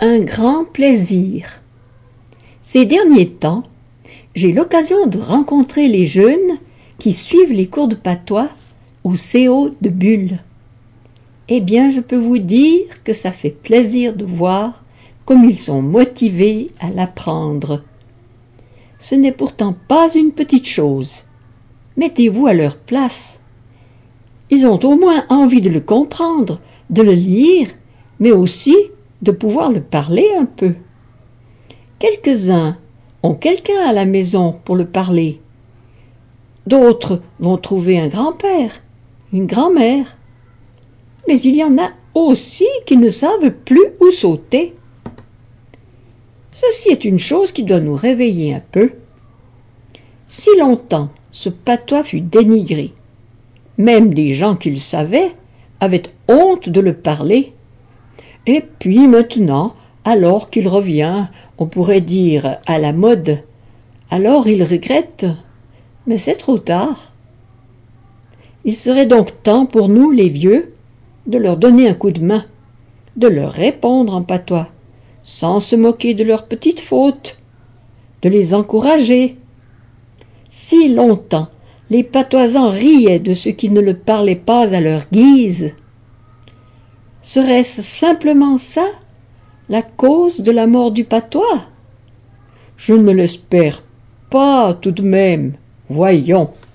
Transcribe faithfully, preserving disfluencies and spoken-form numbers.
un grand plaisir. Ces derniers temps, j'ai l'occasion de rencontrer les jeunes qui suivent les cours de patois au C O de Bulle. Eh bien, je peux vous dire que ça fait plaisir de voir comme ils sont motivés à l'apprendre. Ce n'est pourtant pas une petite chose. Mettez-vous à leur place. Ils ont au moins envie de le comprendre, de le lire, mais aussi de pouvoir le parler un peu. Quelques-uns ont quelqu'un à la maison pour le parler. D'autres vont trouver un grand-père, une grand-mère. Mais il y en a aussi qui ne savent plus où sauter. Ceci est une chose qui doit nous réveiller un peu. Si longtemps ce patois fut dénigré, même des gens qui le savaient avaient honte de le parler. Et puis maintenant, alors qu'il revient, on pourrait dire à la mode, alors ils regrettent, mais c'est trop tard. Il serait donc temps pour nous, les vieux, de leur donner un coup de main, de leur répondre en patois, sans se moquer de leurs petites fautes, de les encourager. Si longtemps les patoisans riaient de ceux qui ne le parlaient pas à leur guise, serait-ce simplement ça, la cause de la mort du patois? Je ne l'espère pas tout de même, voyons.